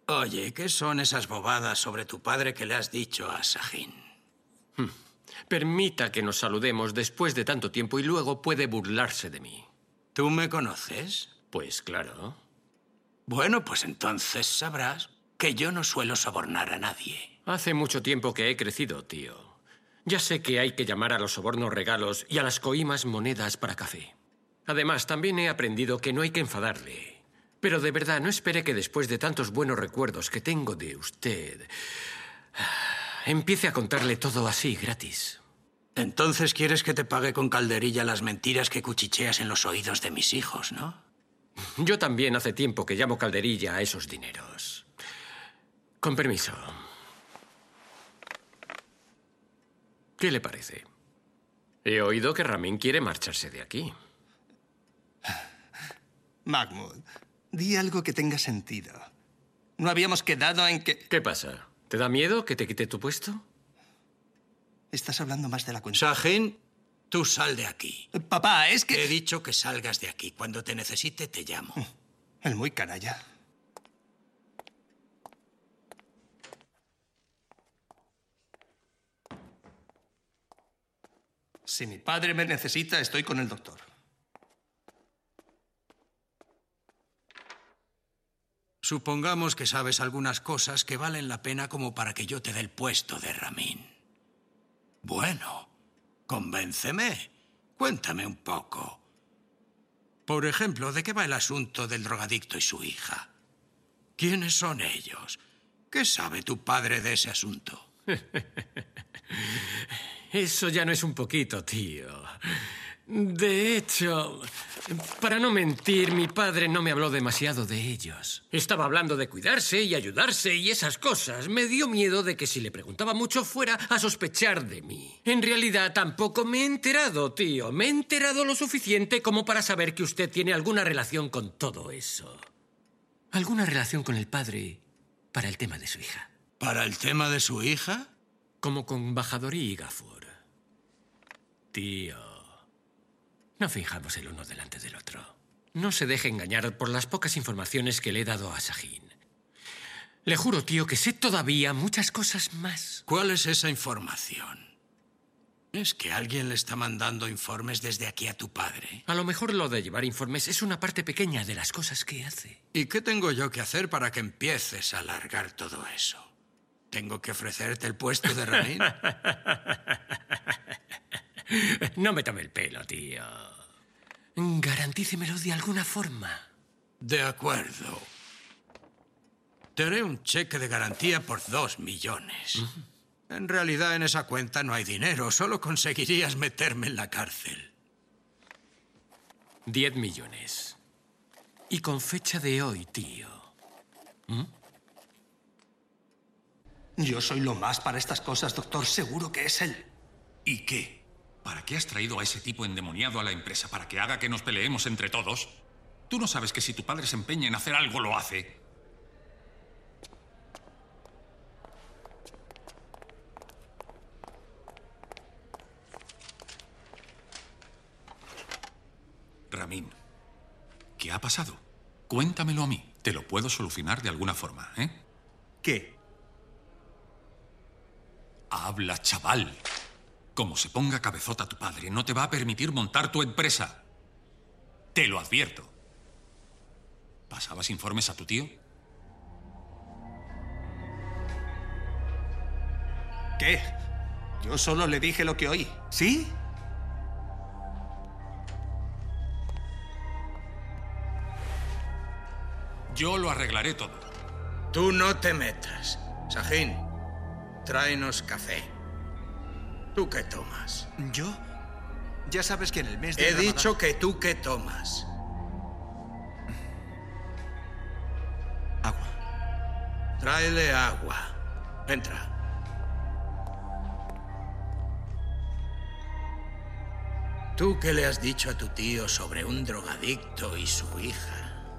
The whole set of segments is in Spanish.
Oye, ¿qué son esas bobadas sobre tu padre que le has dicho a Sahin? Permita que nos saludemos después de tanto tiempo y luego puede burlarse de mí. ¿Tú me conoces? Pues claro. Bueno, pues entonces sabrás que yo no suelo sobornar a nadie. Hace mucho tiempo que he crecido, tío. Ya sé que hay que llamar a los sobornos regalos y a las coimas monedas para café. Además, también he aprendido que no hay que enfadarle. Pero de verdad, no espere que después de tantos buenos recuerdos que tengo de usted, empiece a contarle todo así, gratis. Entonces quieres que te pague con calderilla las mentiras que cuchicheas en los oídos de mis hijos, ¿no? Yo también hace tiempo que llamo calderilla a esos dineros. Con permiso. ¿Qué le parece? He oído que Ramin quiere marcharse de aquí. Mahmoud, di algo que tenga sentido. ¿No habíamos quedado en que...? ¿Qué pasa? ¿Te da miedo que te quite tu puesto? Estás hablando más de la cuenta. Sahin, tú sal de aquí. Papá, es que... Te he dicho que salgas de aquí. Cuando te necesite, te llamo. El muy canalla. Si mi padre me necesita, estoy con el doctor. Supongamos que sabes algunas cosas que valen la pena como para que yo te dé el puesto de Ramin. Bueno, convénceme. Cuéntame un poco. Por ejemplo, ¿de qué va el asunto del drogadicto y su hija? ¿Quiénes son ellos? ¿Qué sabe tu padre de ese asunto? Eso ya no es un poquito, tío. De hecho, para no mentir, mi padre no me habló demasiado de ellos. Estaba hablando de cuidarse y ayudarse y esas cosas. Me dio miedo de que si le preguntaba mucho fuera a sospechar de mí. En realidad, tampoco me he enterado, tío. Me he enterado lo suficiente como para saber que usted tiene alguna relación con todo eso. ¿Alguna relación con el padre para el tema de su hija? ¿Para el tema de su hija? Como con Bahadorí y Gafur. Tío, no fijamos el uno delante del otro. No se deje engañar por las pocas informaciones que le he dado a Sahin. Le juro, tío, que sé todavía muchas cosas más. ¿Cuál es esa información? ¿Es que alguien le está mandando informes desde aquí a tu padre? A lo mejor lo de llevar informes es una parte pequeña de las cosas que hace. ¿Y qué tengo yo que hacer para que empieces a alargar todo eso? ¿Tengo que ofrecerte el puesto de Ramin? No me tome el pelo, tío. Garantícemelo de alguna forma. De acuerdo. Te haré un cheque de garantía por 2 millones. En realidad, en esa cuenta no hay dinero. Solo conseguirías meterme en la cárcel. 10 millones. Y con fecha de hoy, tío. Yo soy lo más para estas cosas, doctor. Seguro que es él. ¿Y qué? ¿Para qué has traído a ese tipo endemoniado a la empresa? ¿Para que haga que nos peleemos entre todos? ¿Tú no sabes que si tu padre se empeña en hacer algo, lo hace? Ramin, ¿qué ha pasado? Cuéntamelo a mí. Te lo puedo solucionar de alguna forma, ¿eh? ¿Qué? Habla, chaval. Como se ponga cabezota tu padre, no te va a permitir montar tu empresa. Te lo advierto. ¿Pasabas informes a tu tío? ¿Qué? Yo solo le dije lo que oí. ¿Sí? Yo lo arreglaré todo. Tú no te metas. Sahin, tráenos café. ¿Tú qué tomas? ¿Yo? Ya sabes que en el mes de He Ramadán... dicho que tú qué tomas. Agua. Tráele agua. Entra. ¿Tú qué le has dicho a tu tío sobre un drogadicto y su hija?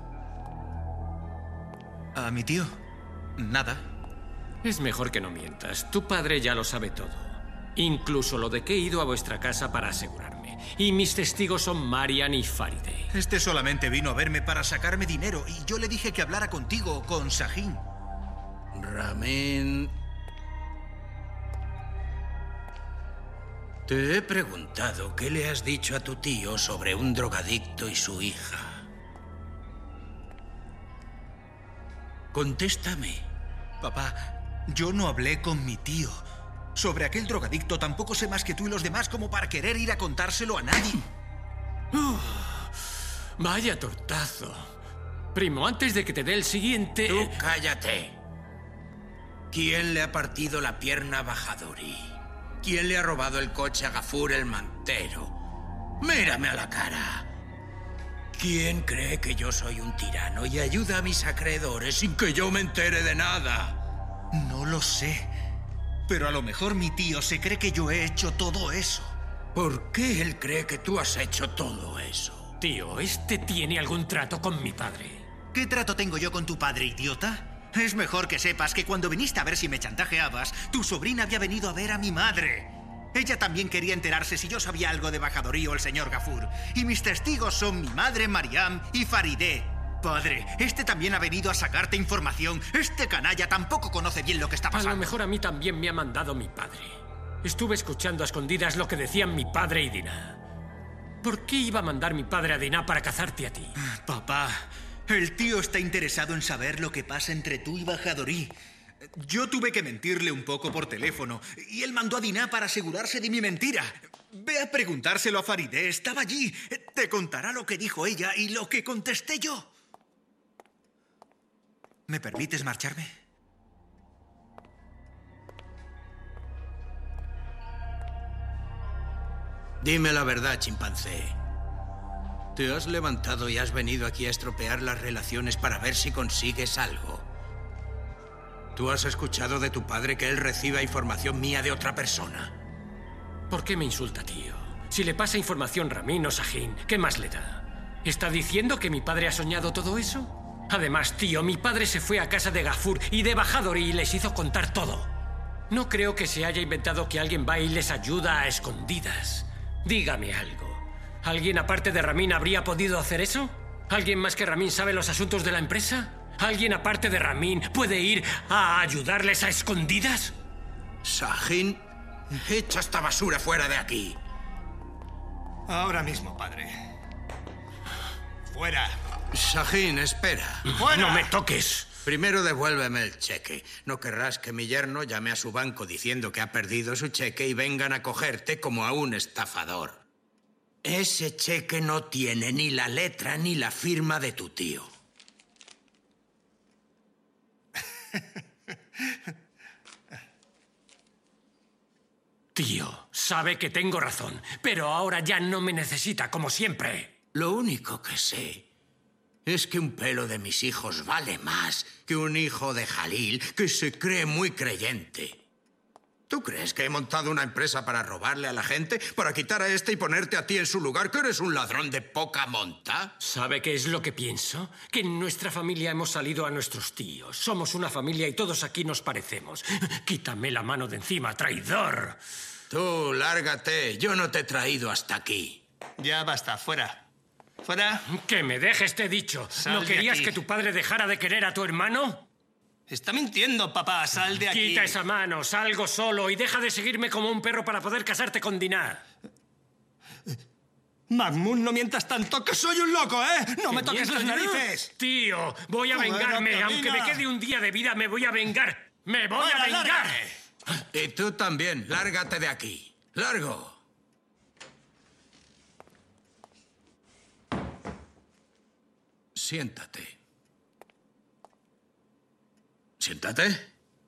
¿A mi tío? Nada. Es mejor que no mientas. Tu padre ya lo sabe todo. Incluso lo de que he ido a vuestra casa para asegurarme. Y mis testigos son Marian y Farideh. Este solamente vino a verme para sacarme dinero y yo le dije que hablara contigo o con Sahin. Ramin... Te he preguntado qué le has dicho a tu tío sobre un drogadicto y su hija. Contéstame. Papá, yo no hablé con mi tío. Sobre aquel drogadicto tampoco sé más que tú y los demás como para querer ir a contárselo a nadie. Vaya tortazo. Primo, antes de que te dé el siguiente... Tú cállate. ¿Quién le ha partido la pierna a Bajadori? ¿Quién le ha robado el coche a Gafur el mantero? Mírame a la cara. ¿Quién cree que yo soy un tirano y ayuda a mis acreedores sin que yo me entere de nada? No lo sé. Pero a lo mejor mi tío se cree que yo he hecho todo eso. ¿Por qué él cree que tú has hecho todo eso? Tío, este tiene algún trato con mi padre. ¿Qué trato tengo yo con tu padre, idiota? Es mejor que sepas que cuando viniste a ver si me chantajeabas, tu sobrina había venido a ver a mi madre. Ella también quería enterarse si yo sabía algo de Bajadorí o el señor Gafur. Y mis testigos son mi madre, Mariam, y Farideh. Padre, este también ha venido a sacarte información. Este canalla tampoco conoce bien lo que está pasando. A lo mejor a mí también me ha mandado mi padre. Estuve escuchando a escondidas lo que decían mi padre y Dinah. ¿Por qué iba a mandar mi padre a Dinah para cazarte a ti? Papá, el tío está interesado en saber lo que pasa entre tú y Bajadorí. Yo tuve que mentirle un poco por teléfono y él mandó a Dinah para asegurarse de mi mentira. Ve a preguntárselo a Farideh, estaba allí. Te contará lo que dijo ella y lo que contesté yo. ¿Me permites marcharme? Dime la verdad, chimpancé. ¿Te has levantado y has venido aquí a estropear las relaciones para ver si consigues algo? ¿Tú has escuchado de tu padre que él reciba información mía de otra persona? ¿Por qué me insulta, tío? Si le pasa información Ramin o Sahin, ¿qué más le da? ¿Está diciendo que mi padre ha soñado todo eso? Además, tío, mi padre se fue a casa de Gafur y de Bajadorí y les hizo contar todo. No creo que se haya inventado que alguien va y les ayuda a escondidas. Dígame algo. ¿Alguien aparte de Ramin habría podido hacer eso? ¿Alguien más que Ramin sabe los asuntos de la empresa? ¿Alguien aparte de Ramin puede ir a ayudarles a escondidas? Sahin, echa esta basura fuera de aquí. Ahora mismo, padre. ¡Fuera! Sahin, espera. ¡Fuera! ¡No me toques! Primero devuélveme el cheque. No querrás que mi yerno llame a su banco diciendo que ha perdido su cheque y vengan a cogerte como a un estafador. Ese cheque no tiene ni la letra ni la firma de tu tío. Tío, sabe que tengo razón, pero ahora ya no me necesita como siempre. Lo único que sé es que un pelo de mis hijos vale más que un hijo de Jalil que se cree muy creyente. ¿Tú crees que he montado una empresa para robarle a la gente? ¿Para quitar a este y ponerte a ti en su lugar? ¿Que eres un ladrón de poca monta? ¿Sabe qué es lo que pienso? Que en nuestra familia hemos salido a nuestros tíos. Somos una familia y todos aquí nos parecemos. Quítame la mano de encima, traidor. Tú, lárgate. Yo no te he traído hasta aquí. Ya basta, fuera. ¡Fuera! Que me dejes, te he dicho. Sal ¿No de querías aquí. que tu padre dejara de querer a tu hermano? Está mintiendo, papá. Sal de aquí. Quita esa mano, salgo solo y deja de seguirme como un perro para poder casarte con Dinah. Mahmoud, no mientas tanto, que soy un loco, ¿eh? ¡No me toques las Mientras, narices! Tío, voy a Fuera, vengarme. camina. Aunque me quede un día de vida, me voy a vengar. ¡Me voy a Fuera, vengar! lárgate. Y tú también. Lárgate de aquí. ¡Largo! Siéntate. Siéntate.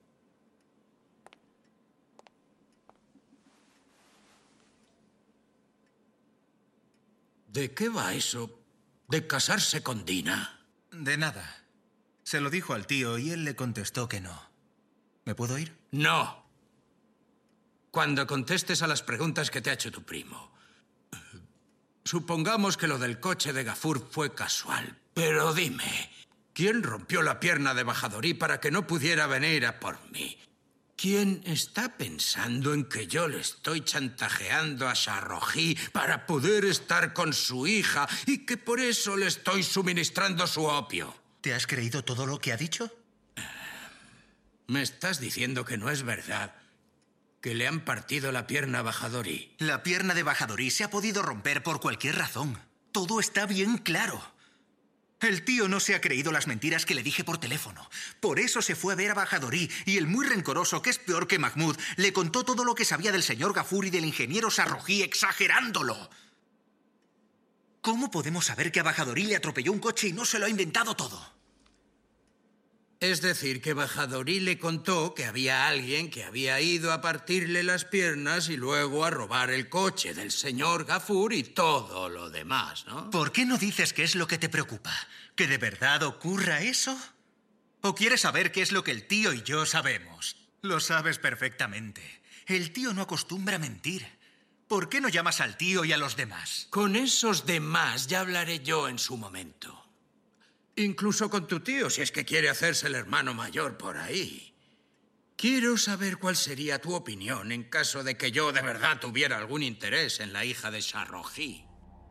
¿De qué va eso de casarse con Dinah? De nada. Se lo dijo al tío y él le contestó que no. ¿Me puedo ir? No. Cuando contestes a las preguntas que te ha hecho tu primo. Supongamos que lo del coche de Gafur fue casual. Pero dime, ¿quién rompió la pierna de Bajadorí para que no pudiera venir a por mí? ¿Quién está pensando en que yo le estoy chantajeando a Shahrokhi para poder estar con su hija y que por eso le estoy suministrando su opio? ¿Te has creído todo lo que ha dicho? Me estás diciendo que no es verdad que le han partido la pierna a Bahadorí. La pierna de Bahadorí se ha podido romper por cualquier razón. Todo está bien claro. El tío no se ha creído las mentiras que le dije por teléfono. Por eso se fue a ver a Bahadorí y el muy rencoroso, que es peor que Mahmoud, le contó todo lo que sabía del señor Gafur y del ingeniero Sarrojí, exagerándolo. ¿Cómo podemos saber que a Bahadorí le atropelló un coche y no se lo ha inventado todo? Es decir, que Bahadorí le contó que había alguien que había ido a partirle las piernas y luego a robar el coche del señor Gafur y todo lo demás, ¿no? ¿Por qué no dices qué es lo que te preocupa? ¿Que de verdad ocurra eso? ¿O quieres saber qué es lo que el tío y yo sabemos? Lo sabes perfectamente. El tío no acostumbra a mentir. ¿Por qué no llamas al tío y a los demás? Con esos demás ya hablaré yo en su momento. Incluso con tu tío, si es que quiere hacerse el hermano mayor por ahí. Quiero saber cuál sería tu opinión en caso de que yo de verdad tuviera algún interés en la hija de Sarrojí.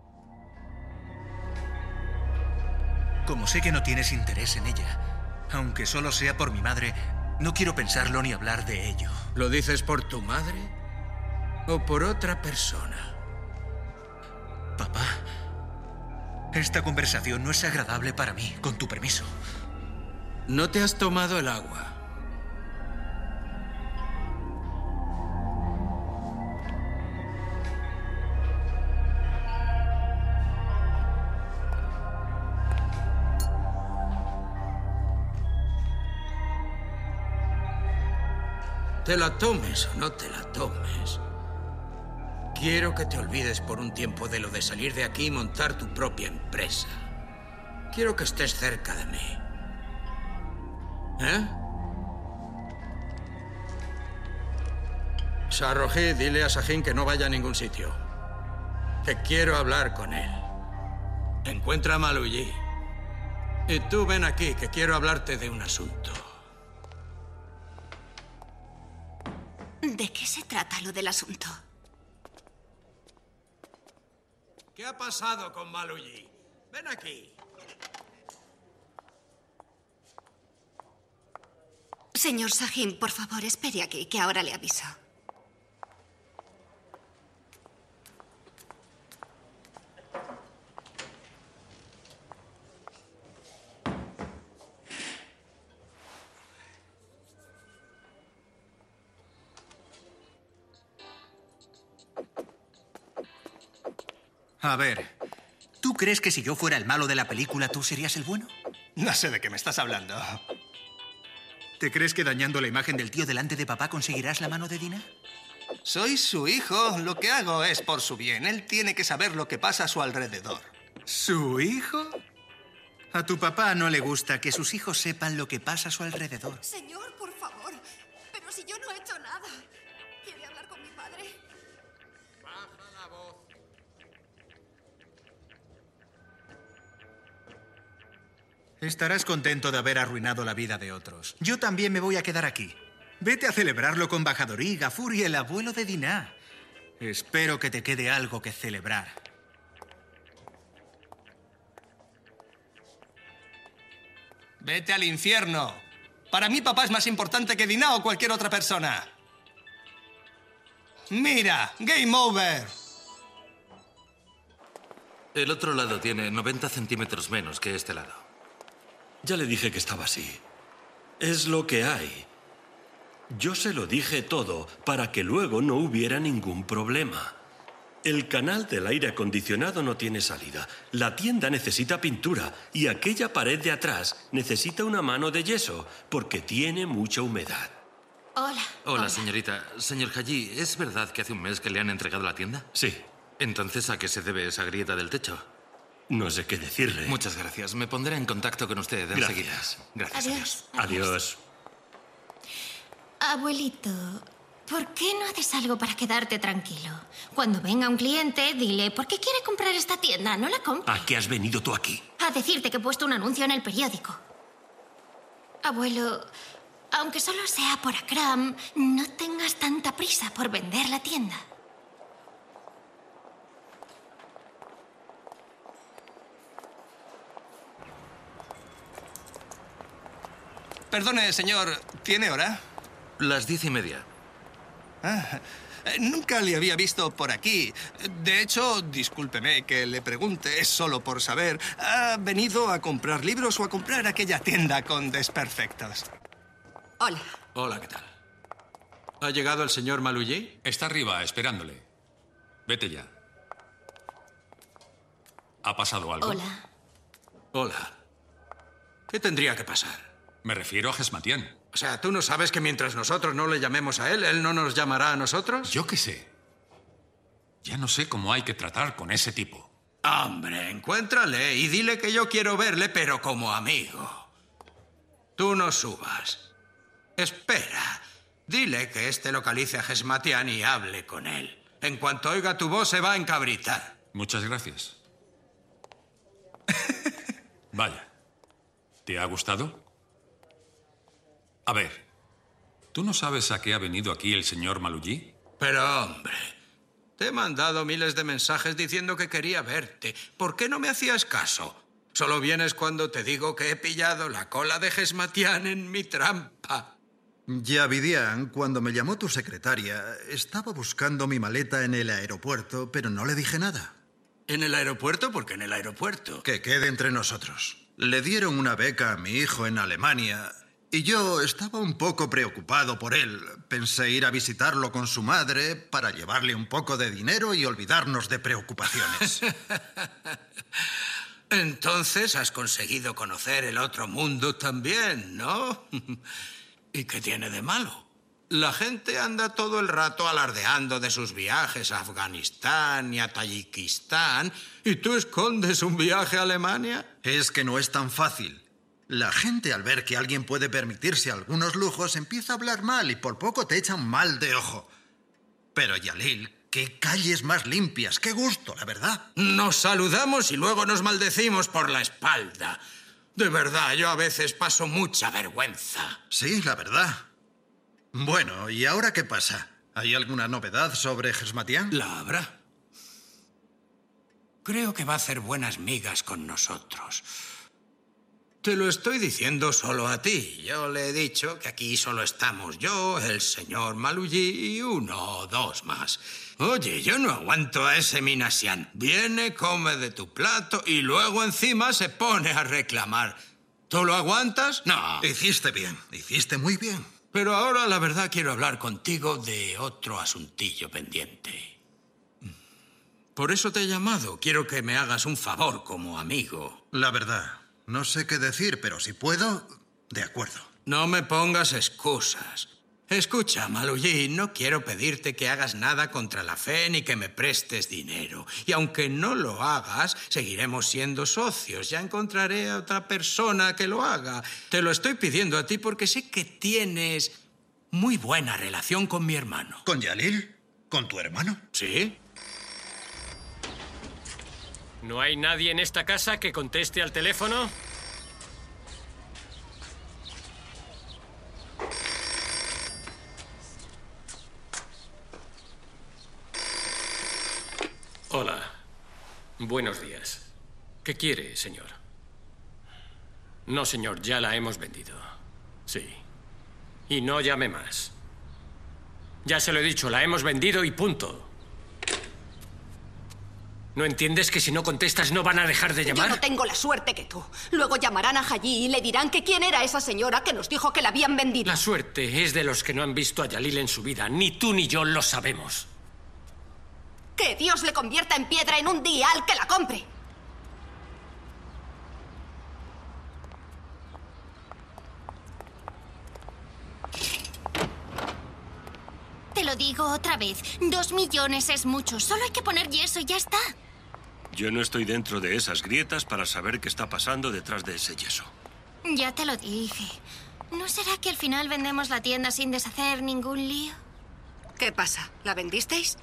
Como sé que no tienes interés en ella, aunque solo sea por mi madre, no quiero pensarlo ni hablar de ello. ¿Lo dices por tu madre o por otra persona? Papá, esta conversación no es agradable para mí, con tu permiso. ¿No te has tomado el agua? Te la tomes o no te la tomes. Quiero que te olvides por un tiempo de lo de salir de aquí y montar tu propia empresa. Quiero que estés cerca de mí. ¿Eh? Sarrojí, dile a Sahin que no vaya a ningún sitio. Que quiero hablar con él. Encuentra a Maluyi. Y tú ven aquí, que quiero hablarte de un asunto. ¿De qué se trata lo del asunto? ¿Qué ha pasado con Maluyi? Ven aquí. Señor Sahin, por favor, espere aquí, que ahora le aviso. A ver, ¿tú crees que si yo fuera el malo de la película, tú serías el bueno? No sé de qué me estás hablando. ¿Te crees que dañando la imagen del tío delante de papá conseguirás la mano de Dina? Soy su hijo. Lo que hago es por su bien. Él tiene que saber lo que pasa a su alrededor. ¿Su hijo? A tu papá no le gusta que sus hijos sepan lo que pasa a su alrededor. Señor, por favor. Pero si yo no he hecho nada. ¿Quiere hablar con mi padre? Baja la voz. Estarás contento de haber arruinado la vida de otros. Yo también me voy a quedar aquí. Vete a celebrarlo con Bahadorí, Gafur y el abuelo de Dinah. Espero que te quede algo que celebrar. Vete al infierno. Para mí, papá es más importante que Dinah o cualquier otra persona. Mira, game over. El otro lado tiene 90 centímetros menos que este lado. Ya le dije que estaba así. Es lo que hay. Yo se lo dije todo para que luego no hubiera ningún problema. El canal del aire acondicionado no tiene salida. La tienda necesita pintura y aquella pared de atrás necesita una mano de yeso porque tiene mucha humedad. Hola. Hola, señorita. Señor Haji, ¿es verdad que hace un mes que le han entregado la tienda? Sí. Entonces, ¿a qué se debe esa grieta del techo? No sé qué decirle. Muchas gracias. Me pondré en contacto con usted enseguida. Gracias. Adiós. Adiós. Abuelito, ¿por qué no haces algo para quedarte tranquilo? Cuando venga un cliente, dile, ¿por qué quiere comprar esta tienda? No la compre. ¿A qué has venido tú aquí? A decirte que he puesto un anuncio en el periódico. Abuelo, aunque solo sea por Akram, no tengas tanta prisa por vender la tienda. Perdone, señor, ¿tiene hora? Las 10:30. Nunca le había visto por aquí. De hecho, discúlpeme que le pregunte, es solo por saber. ¿Ha venido a comprar libros o a comprar aquella tienda con desperfectos? Hola. Hola, ¿qué tal? ¿Ha llegado el señor Malullí? Está arriba, esperándole. Vete ya. ¿Ha pasado algo? Hola. Hola. ¿Qué tendría que pasar? Me refiero a Gesmatián. O sea, ¿tú no sabes que mientras nosotros no le llamemos a él, él no nos llamará a nosotros? Yo qué sé. Ya no sé cómo hay que tratar con ese tipo. Hombre, encuéntrale y dile que yo quiero verle, pero como amigo. Tú no subas. Espera. Dile que localice a Gesmatián y hable con él. En cuanto oiga tu voz, se va a encabritar. Muchas gracias. Vaya. ¿Te ha gustado? A ver, ¿tú no sabes a qué ha venido aquí el señor Malullí? Pero, hombre, te he mandado miles de mensajes diciendo que quería verte. ¿Por qué no me hacías caso? Solo vienes cuando te digo que he pillado la cola de Gesmatián en mi trampa. Yavidian, cuando me llamó tu secretaria, estaba buscando mi maleta en el aeropuerto, pero no le dije nada. ¿En el aeropuerto? ¿Por qué en el aeropuerto? Que quede entre nosotros. Le dieron una beca a mi hijo en Alemania y yo estaba un poco preocupado por él. Pensé ir a visitarlo con su madre para llevarle un poco de dinero y olvidarnos de preocupaciones. Entonces has conseguido conocer el otro mundo también, ¿no? ¿Y qué tiene de malo? La gente anda todo el rato alardeando de sus viajes a Afganistán y a Tayikistán, ¿y tú escondes un viaje a Alemania? Es que no es tan fácil. La gente, al ver que alguien puede permitirse algunos lujos, empieza a hablar mal y por poco te echan mal de ojo. Pero, Yalil, qué calles más limpias, qué gusto, la verdad. Nos saludamos y luego nos maldecimos por la espalda. De verdad, yo a veces paso mucha vergüenza. Sí, la verdad. Bueno, ¿y ahora qué pasa? ¿Hay alguna novedad sobre Gesmatián? La habrá. Creo que va a hacer buenas migas con nosotros. Te lo estoy diciendo solo a ti. Yo le he dicho que aquí solo estamos yo, el señor Malullí y 1 o 2 más. Oye, yo no aguanto a ese Minasian. Viene, come de tu plato y luego encima se pone a reclamar. ¿Tú lo aguantas? No. Hiciste bien, hiciste muy bien. Pero ahora la verdad quiero hablar contigo de otro asuntillo pendiente. Por eso te he llamado. Quiero que me hagas un favor como amigo. La verdad, no sé qué decir, pero si puedo, de acuerdo. No me pongas excusas. Escucha, Malullí, no quiero pedirte que hagas nada contra la fe ni que me prestes dinero. Y aunque no lo hagas, seguiremos siendo socios. Ya encontraré a otra persona que lo haga. Te lo estoy pidiendo a ti porque sé que tienes muy buena relación con mi hermano. ¿Con Yalil? ¿Con tu hermano? ¿Sí? ¿No hay nadie en esta casa que conteste al teléfono? Hola. Buenos días. ¿Qué quiere, señor? No, señor, ya la hemos vendido. Sí. Y no llame más. Ya se lo he dicho, la hemos vendido y punto. ¿No entiendes que si no contestas no van a dejar de llamar? Yo no tengo la suerte que tú. Luego llamarán a Haji y le dirán que quién era esa señora que nos dijo que la habían vendido. La suerte es de los que no han visto a Yalil en su vida. Ni tú ni yo lo sabemos. Que Dios le convierta en piedra en un día al que la compre. Te lo digo otra vez. 2 millones es mucho. Solo hay que poner yeso y ya está. Yo no estoy dentro de esas grietas para saber qué está pasando detrás de ese yeso. Ya te lo dije. ¿No será que al final vendemos la tienda sin deshacer ningún lío? ¿Qué pasa? ¿La vendisteis?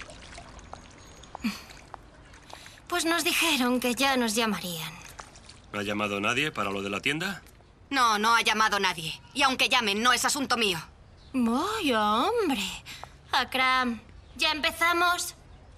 Pues nos dijeron que ya nos llamarían. ¿No ha llamado nadie para lo de la tienda? No, no ha llamado nadie. Y aunque llamen, no es asunto mío. Vaya, hombre. Akram, ¿ya empezamos?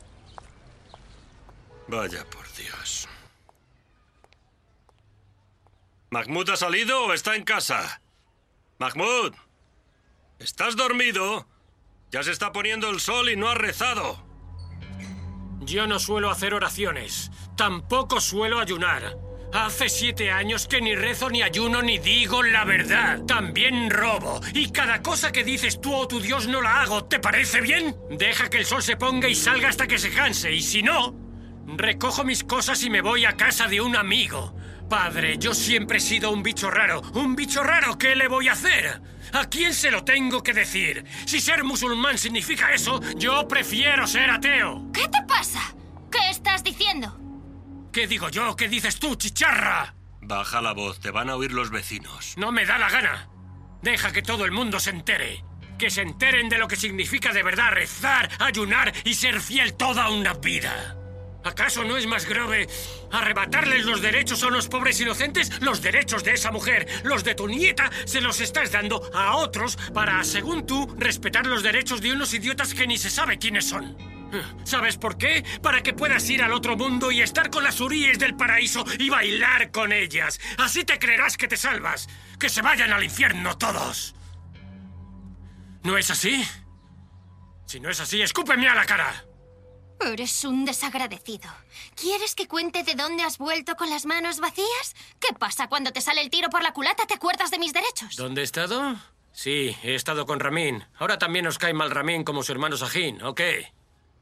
Vaya por Dios. ¿Mahmoud ha salido o está en casa? Mahmud, ¿estás dormido? Ya se está poniendo el sol y no has rezado. Yo no suelo hacer oraciones. Tampoco suelo ayunar. Hace 7 años que ni rezo, ni ayuno, ni digo la verdad. También robo. Y cada cosa que dices tú o tu Dios no la hago. ¿Te parece bien? Deja que el sol se ponga y salga hasta que se canse. Y si no, recojo mis cosas y me voy a casa de un amigo. Padre, yo siempre he sido un bicho raro. ¿Un bicho raro? ¿Qué le voy a hacer? ¿A quién se lo tengo que decir? Si ser musulmán significa eso, yo prefiero ser ateo. ¿Qué te pasa? ¿Qué estás diciendo? ¿Qué digo yo? ¿Qué dices tú, chicharra? Baja la voz, te van a oír los vecinos. No me da la gana. Deja que todo el mundo se entere. Que se enteren de lo que significa de verdad rezar, ayunar y ser fiel toda una vida. ¿Acaso no es más grave arrebatarles los derechos a unos pobres inocentes? Los derechos de esa mujer, los de tu nieta, se los estás dando a otros para, según tú, respetar los derechos de unos idiotas que ni se sabe quiénes son. ¿Sabes por qué? Para que puedas ir al otro mundo y estar con las huríes del paraíso y bailar con ellas. Así te creerás que te salvas. ¡Que se vayan al infierno todos! ¿No es así? Si no es así, escúpeme a la cara. Eres un desagradecido. ¿Quieres que cuente de dónde has vuelto con las manos vacías? ¿Qué pasa cuando te sale el tiro por la culata? ¿Te acuerdas de mis derechos? ¿Dónde he estado? Sí, he estado con Ramin. Ahora también os cae mal Ramin como su hermano Sahin, ¿o qué?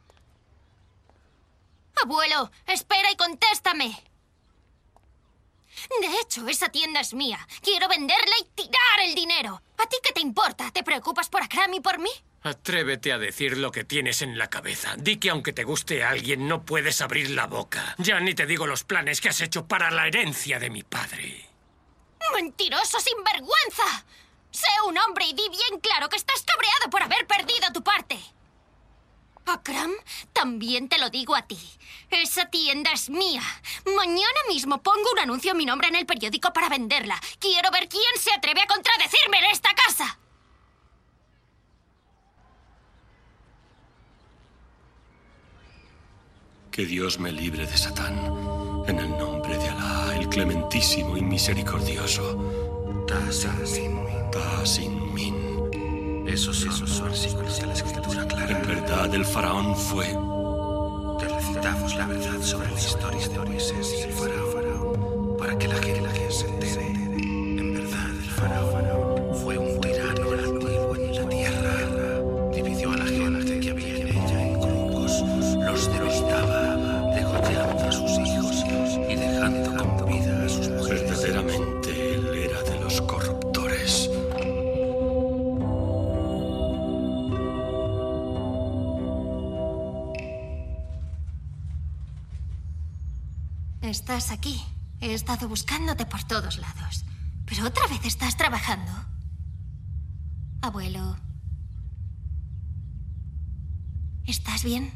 Abuelo, espera y contéstame. De hecho, esa tienda es mía. Quiero venderla y tirar el dinero. ¿A ti qué te importa? ¿Te preocupas por Akram y por mí? Atrévete a decir lo que tienes en la cabeza. Di que aunque te guste a alguien, no puedes abrir la boca. Ya ni te digo los planes que has hecho para la herencia de mi padre. ¡Mentiroso sinvergüenza! Sé un hombre y di bien claro que estás cabreado por haber perdido tu parte. Akram, también te lo digo a ti. Esa tienda es mía. Mañana mismo pongo un anuncio a mi nombre en el periódico para venderla. Quiero ver quién se atreve a contradecirme en esta casa. Que Dios me libre de Satán. En el nombre de Alá, el clementísimo y misericordioso. Tasin Min. Esos son versículos de la escritura clara. En verdad, el faraón fue... Te recitamos la verdad sobre la historia de Moisés y el faraón, para que la gente se entere. En verdad, el faraón fue un tirano antiguo en la tierra. Dividió a la gente que había en ella en grupos, los debilitaba, degollando a sus hijos y dejando con vida a sus mujeres. Verdaderamente, él era de los corruptores. Estás aquí. He estado buscándote por todos lados. Pero otra vez estás trabajando. Abuelo. ¿Estás bien?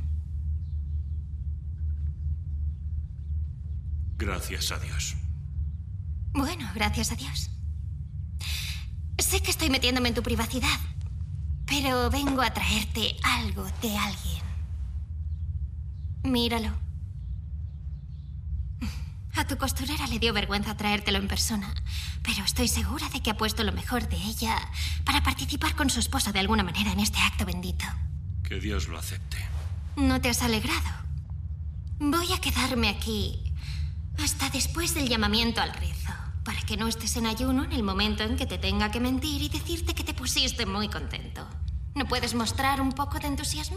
Gracias a Dios. Bueno, gracias a Dios. Sé que estoy metiéndome en tu privacidad, pero vengo a traerte algo de alguien. Míralo. A tu costurera le dio vergüenza traértelo en persona, pero estoy segura de que ha puesto lo mejor de ella para participar con su esposo de alguna manera en este acto bendito. Que Dios lo acepte. ¿No te has alegrado? Voy a quedarme aquí hasta después del llamamiento al rezo, para que no estés en ayuno en el momento en que te tenga que mentir y decirte que te pusiste muy contento. ¿No puedes mostrar un poco de entusiasmo?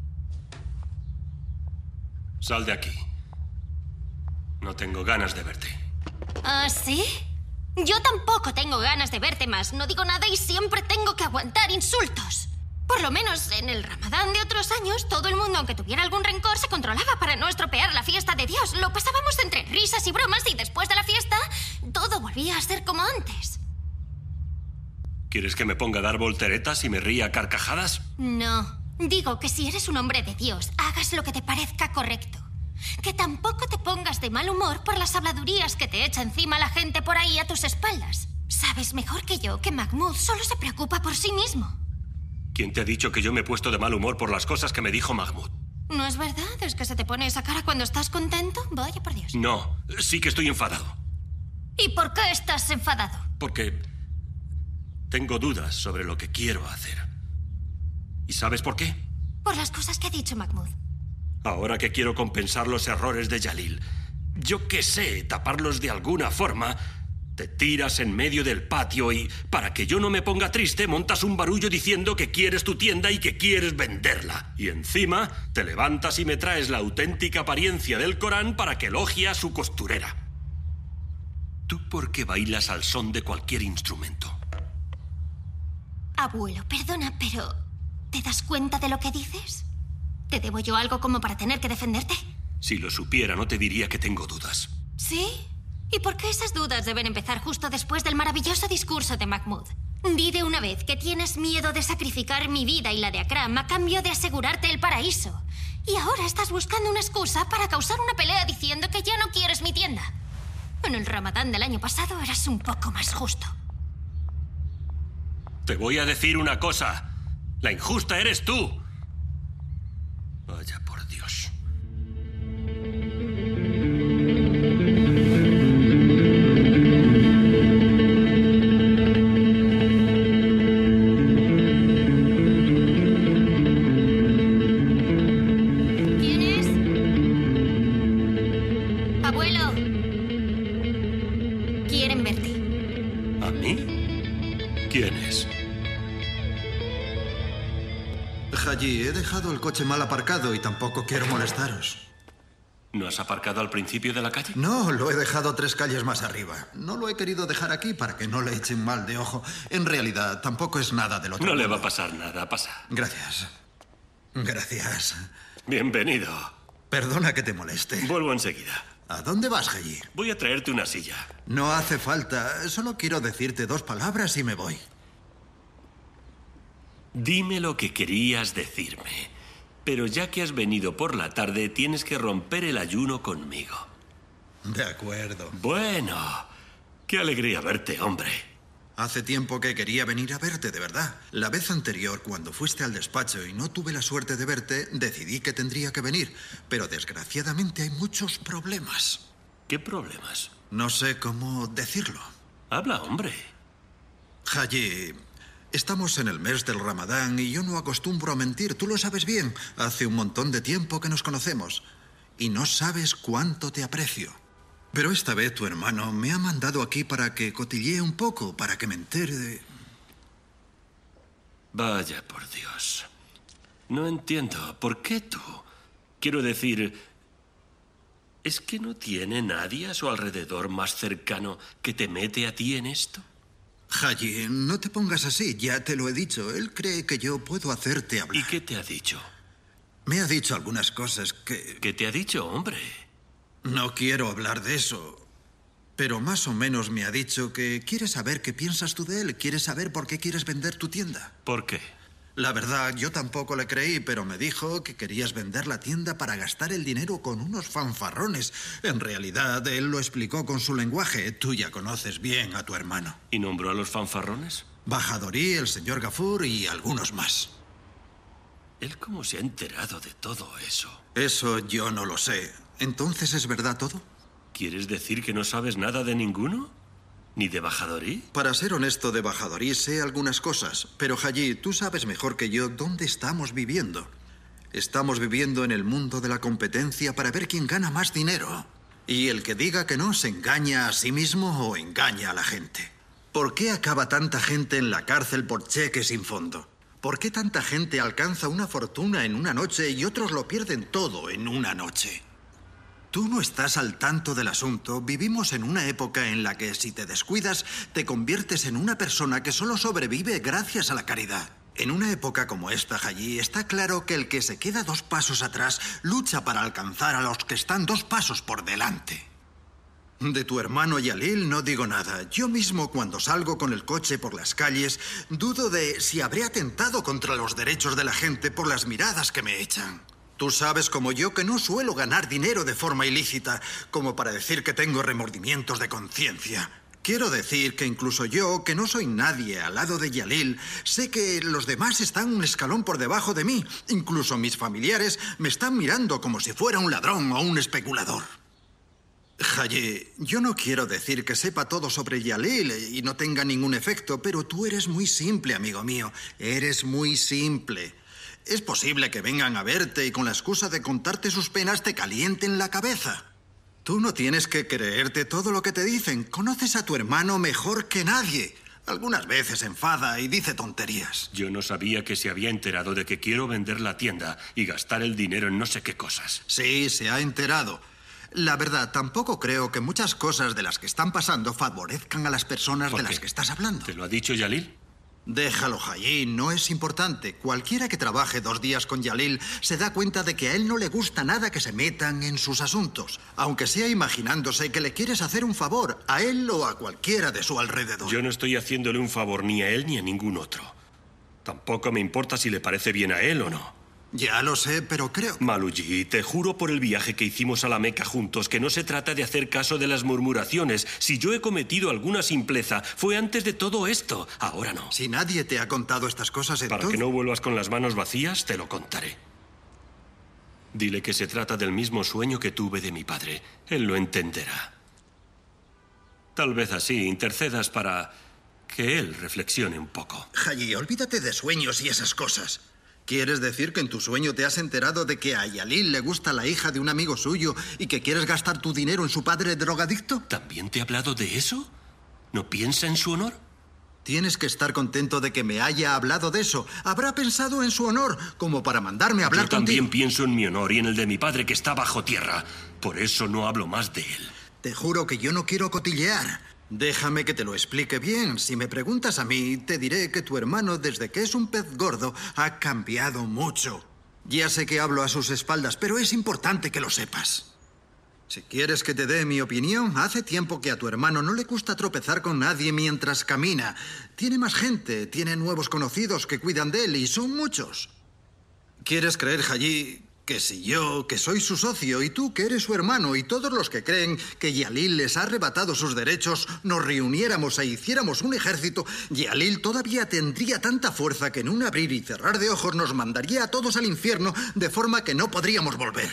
Sal de aquí. No tengo ganas de verte. ¿Ah, sí? Yo tampoco tengo ganas de verte más. No digo nada y siempre tengo que aguantar insultos. Por lo menos en el Ramadán de otros años, todo el mundo, aunque tuviera algún rencor, se controlaba para no estropear la fiesta de Dios. Lo pasábamos entre risas y bromas y después de la fiesta, todo volvía a ser como antes. ¿Quieres que me ponga a dar volteretas y me ría a carcajadas? No. Digo que si eres un hombre de Dios, hagas lo que te parezca correcto. Que tampoco te pongas de mal humor por las habladurías que te echa encima la gente por ahí a tus espaldas. Sabes mejor que yo que Mahmud solo se preocupa por sí mismo. ¿Quién te ha dicho que yo me he puesto de mal humor por las cosas que me dijo Mahmud? ¿No es verdad? ¿Es que se te pone esa cara cuando estás contento? Vaya por Dios. No, sí que estoy enfadado. ¿Y por qué estás enfadado? Porque Tengo dudas sobre lo que quiero hacer. ¿Y sabes por qué? Por las cosas que ha dicho Mahmoud. Ahora que quiero compensar los errores de Jalil, yo qué sé, taparlos de alguna forma, te tiras en medio del patio y, para que yo no me ponga triste, montas un barullo diciendo que quieres tu tienda y que quieres venderla. Y encima te levantas y me traes la auténtica apariencia del Corán para que elogie a su costurera. ¿Tú por qué bailas al son de cualquier instrumento? Abuelo, perdona, pero ¿te das cuenta de lo que dices? ¿Te debo yo algo como para tener que defenderte? Si lo supiera, no te diría que tengo dudas. ¿Sí? ¿Y por qué esas dudas deben empezar justo después del maravilloso discurso de Mahmoud? Di de una vez que tienes miedo de sacrificar mi vida y la de Akram a cambio de asegurarte el paraíso. Y ahora estás buscando una excusa para causar una pelea diciendo que ya no quieres mi tienda. En el Ramadán del año pasado eras un poco más justo. Te voy a decir una cosa. La injusta eres tú. Vaya por Dios. ¿Quién es? Abuelo. Quieren verte. ¿A mí? ¿Quién es? Haji, he dejado el coche mal aparcado y tampoco quiero molestaros. ¿No has aparcado al principio de la calle? No, lo he dejado 3 calles más arriba. No lo he querido dejar aquí para que no le echen mal de ojo. En realidad, tampoco es nada del otro No mundo. le va a pasar nada, pasa. Gracias. Gracias. Bienvenido. Perdona que te moleste. Vuelvo enseguida. ¿A dónde vas, Haji? Voy a traerte una silla. No hace falta. Solo quiero decirte 2 palabras y me voy. Dime lo que querías decirme. Pero ya que has venido por la tarde, tienes que romper el ayuno conmigo. De acuerdo. Bueno, qué alegría verte, hombre. Hace tiempo que quería venir a verte, de verdad. La vez anterior, cuando fuiste al despacho y no tuve la suerte de verte, decidí que tendría que venir. Pero desgraciadamente hay muchos problemas. ¿Qué problemas? No sé cómo decirlo. Habla, hombre. Haji, estamos en el mes del Ramadán y yo no acostumbro a mentir. Tú lo sabes bien. Hace un montón de tiempo que nos conocemos. Y no sabes cuánto te aprecio. Pero esta vez tu hermano me ha mandado aquí para que cotillee un poco, para que me entere de... Vaya por Dios. No entiendo. ¿Por qué tú? Quiero decir, ¿es que no tiene nadie a su alrededor más cercano que te mete a ti en esto? Haji, no te pongas así, ya te lo he dicho. Él cree que yo puedo hacerte hablar. ¿Y qué te ha dicho? Me ha dicho algunas cosas que... ¿Qué te ha dicho, hombre? No quiero hablar de eso, pero más o menos me ha dicho que quiere saber qué piensas tú de él, quiere saber por qué quieres vender tu tienda. ¿Por qué? La verdad, yo tampoco le creí, pero me dijo que querías vender la tienda para gastar el dinero con unos fanfarrones. En realidad, él lo explicó con su lenguaje. Tú ya conoces bien a tu hermano. ¿Y nombró a los fanfarrones? Bajadorí, el señor Gafur y algunos más. ¿Él cómo se ha enterado de todo eso? Eso yo no lo sé. ¿Entonces es verdad todo? ¿Quieres decir que no sabes nada de ninguno? ¿Ni de Bajadorí? Para ser honesto, de Bajadorí sé algunas cosas. Pero, Haji, tú sabes mejor que yo dónde estamos viviendo. Estamos viviendo en el mundo de la competencia para ver quién gana más dinero. Y el que diga que no se engaña a sí mismo o engaña a la gente. ¿Por qué acaba tanta gente en la cárcel por cheques sin fondo? ¿Por qué tanta gente alcanza una fortuna en una noche y otros lo pierden todo en una noche? Tú no estás al tanto del asunto. Vivimos en una época en la que si te descuidas, te conviertes en una persona que solo sobrevive gracias a la caridad. En una época como esta, Haji, está claro que el que se queda 2 pasos atrás lucha para alcanzar a los que están 2 pasos por delante. De tu hermano Jalil no digo nada. Yo mismo, cuando salgo con el coche por las calles, dudo de si habré atentado contra los derechos de la gente por las miradas que me echan. Tú sabes como yo que no suelo ganar dinero de forma ilícita, como para decir que tengo remordimientos de conciencia. Quiero decir que incluso yo, que no soy nadie al lado de Jalil, sé que los demás están un escalón por debajo de mí. Incluso mis familiares me están mirando como si fuera un ladrón o un especulador. Haji, yo no quiero decir que sepa todo sobre Jalil y no tenga ningún efecto, pero tú eres muy simple, amigo mío. Eres muy simple. Es posible que vengan a verte y con la excusa de contarte sus penas te calienten la cabeza. Tú no tienes que creerte todo lo que te dicen. Conoces a tu hermano mejor que nadie. Algunas veces se enfada y dice tonterías. Yo no sabía que se había enterado de que quiero vender la tienda y gastar el dinero en no sé qué cosas. Sí, se ha enterado. La verdad, tampoco creo que muchas cosas de las que están pasando favorezcan a las personas de las que estás hablando. ¿Te lo ha dicho Jalil? Déjalo, Haji, no es importante. Cualquiera que trabaje 2 días con Jalil se da cuenta de que a él no le gusta nada que se metan en sus asuntos, aunque sea imaginándose que le quieres hacer un favor a él o a cualquiera de su alrededor. Yo no estoy haciéndole un favor ni a él ni a ningún otro. Tampoco me importa si le parece bien a él o no. Ya lo sé, pero creo... Maluji, te juro por el viaje que hicimos a la Meca juntos que no se trata de hacer caso de las murmuraciones. Si yo he cometido alguna simpleza, fue antes de todo esto. Ahora no. Si nadie te ha contado estas cosas, entonces... Para que no vuelvas con las manos vacías, te lo contaré. Dile que se trata del mismo sueño que tuve de mi padre. Él lo entenderá. Tal vez así intercedas para que él reflexione un poco. Haji, olvídate de sueños y esas cosas. ¿Quieres decir que en tu sueño te has enterado de que a Jalil le gusta la hija de un amigo suyo y que quieres gastar tu dinero en su padre drogadicto? ¿También te he hablado de eso? ¿No piensa en su honor? Tienes que estar contento de que me haya hablado de eso. Habrá pensado en su honor, como para mandarme a hablar Yo también contigo. pienso en mi honor y en el de mi padre que está bajo tierra. Por eso no hablo más de él. Te juro que yo no quiero cotillear. Déjame que te lo explique bien. Si me preguntas a mí, te diré que tu hermano, desde que es un pez gordo, ha cambiado mucho. Ya sé que hablo a sus espaldas, pero es importante que lo sepas. Si quieres que te dé mi opinión, hace tiempo que a tu hermano no le gusta tropezar con nadie mientras camina. Tiene más gente, tiene nuevos conocidos que cuidan de él y son muchos. ¿Quieres creer, Haji, que si yo, que soy su socio, y tú, que eres su hermano, y todos los que creen que Jalil les ha arrebatado sus derechos, nos reuniéramos e hiciéramos un ejército, Jalil todavía tendría tanta fuerza que en un abrir y cerrar de ojos nos mandaría a todos al infierno de forma que no podríamos volver?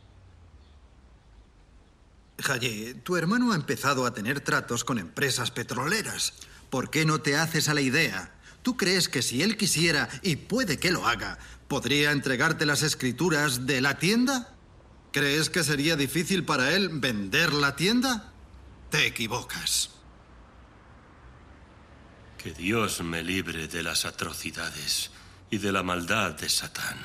Haji, tu hermano ha empezado a tener tratos con empresas petroleras. ¿Por qué no te haces a la idea? ¿Tú crees que si él quisiera, y puede que lo haga, podría entregarte las escrituras de la tienda? ¿Crees que sería difícil para él vender la tienda? Te equivocas. Que Dios me libre de las atrocidades y de la maldad de Satán.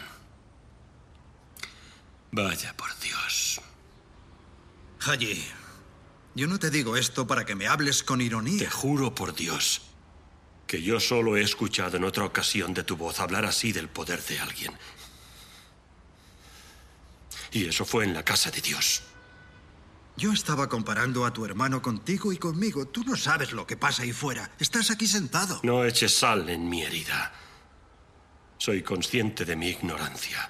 Vaya por Dios. Haji, yo no te digo esto para que me hables con ironía. Te juro por Dios que yo solo he escuchado en otra ocasión de tu voz hablar así del poder de alguien. Y eso fue en la casa de Dios. Yo estaba comparando a tu hermano contigo y conmigo. Tú no sabes lo que pasa ahí fuera. Estás aquí sentado. No eches sal en mi herida. Soy consciente de mi ignorancia.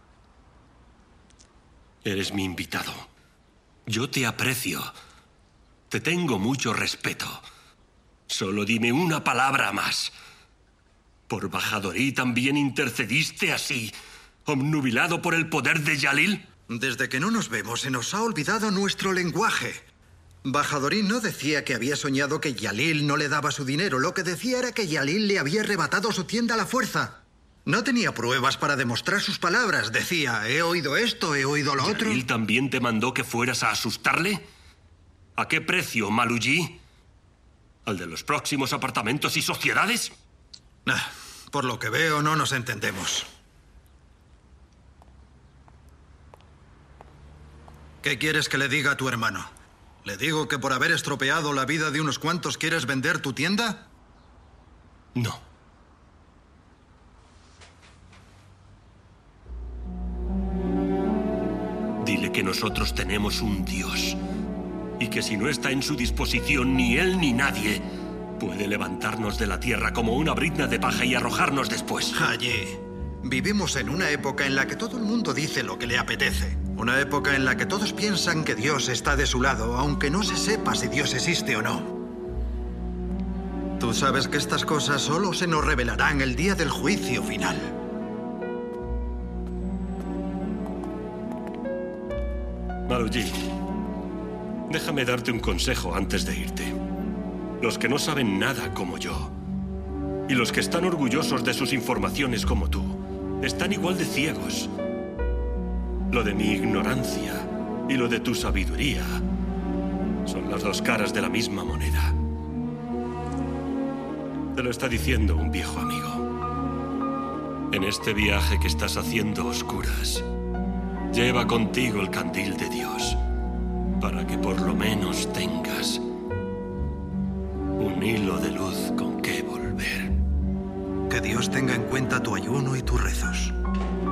Eres mi invitado. Yo te aprecio. Te tengo mucho respeto. Solo dime una palabra más. ¿Por Bahadorí también intercediste así, obnubilado por el poder de Jalil? Desde que no nos vemos, se nos ha olvidado nuestro lenguaje. Bahadorí no decía que había soñado que Jalil no le daba su dinero. Lo que decía era que Jalil le había arrebatado su tienda a la fuerza. No tenía pruebas para demostrar sus palabras. Decía, he oído esto, he oído lo otro. ¿Jalil también te mandó que fueras a asustarle? ¿A qué precio, Maluji? ¿Al de los próximos apartamentos y sociedades? Por lo que veo, no nos entendemos. ¿Qué quieres que le diga a tu hermano? ¿Le digo que por haber estropeado la vida de unos cuantos quieres vender tu tienda? No. Dile que nosotros tenemos un Dios y que si no está en su disposición ni él ni nadie, puede levantarnos de la tierra como una brizna de paja y arrojarnos después. Haji, vivimos en una época en la que todo el mundo dice lo que le apetece. Una época en la que todos piensan que Dios está de su lado, aunque no se sepa si Dios existe o no. Tú sabes que estas cosas solo se nos revelarán el día del juicio final. Maluji, Déjame darte un consejo antes de irte. Los que no saben nada como yo, y los que están orgullosos de sus informaciones como tú, están igual de ciegos. Lo de mi ignorancia y lo de tu sabiduría son las dos caras de la misma moneda. Te lo está diciendo un viejo amigo. En este viaje que estás haciendo a oscuras, lleva contigo el candil de Dios, para que por lo menos tengas un hilo de luz con que volver. Que Dios tenga en cuenta tu ayuno y tus rezos.